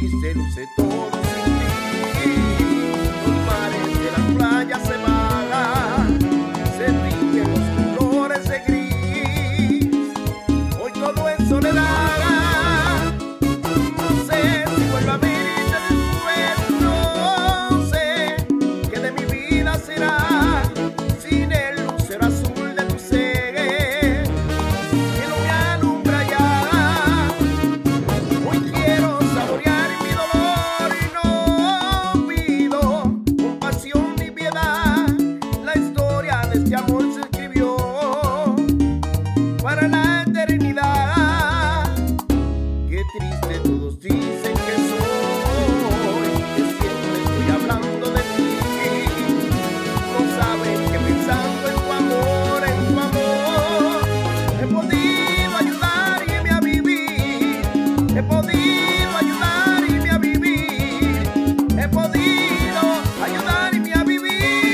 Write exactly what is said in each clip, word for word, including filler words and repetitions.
y se luce todo sin ti. Los mares de las playas se bajan, se riñen los colores de gris. Hoy todo es soledad. No sé si vuelvo a verte después, no sé qué de mi vida será sin el lucero azul de tu ser. Este amor se escribió para la eternidad. Qué triste todos dicen que soy, que siempre estoy hablando de ti. No saben que pensando en tu amor, en tu amor, he podido ayudarme a vivir. He podido ayudarme a vivir. He podido ayudarme a vivir.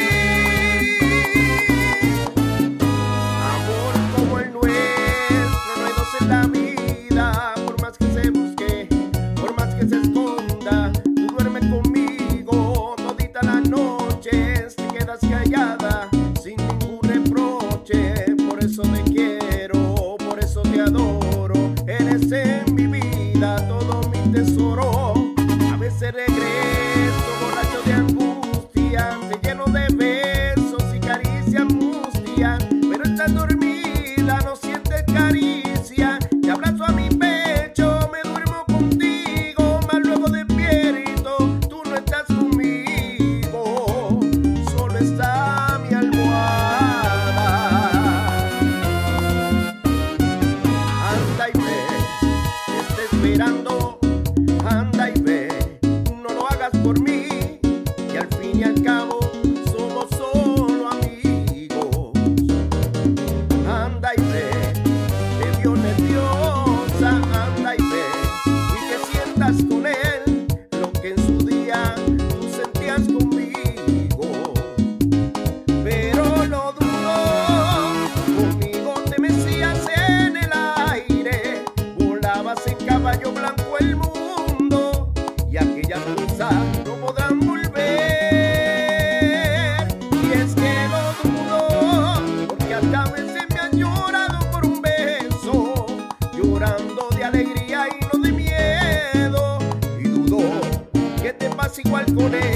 La vida, por más que se busque, por más que se esconda, tú duermes conmigo todita la noche, te quedas callada sin ningún reproche. Por eso te quiero, por eso te adoro, eres en mi vida todo mi tesoro. A veces regreso borracho de angustia, te lleno de besos y caricias mustias, pero estás dormida, no sientes caricia. Te abrazo a mi pecho, me duermo contigo, mas luego despierto, tú no estás conmigo, solo está mi almohada. Anda y ve, te está esperando, anda y ve, no lo hagas por mí, y al fin y al cabo somos solo amigos. Anda y ve, te vio nerviosa, anda y ve, y que sientas con él lo que en su día tú sentías conmigo. Pero lo dudo, conmigo te mecías en el aire, volabas en caballo blanco el mundo, y aquellas risas no podrán volver. Y es que lo dudo, porque hasta veces me han llorado por un beso, llorando de alegría y no de miedo, y dudo que te pase igual con él.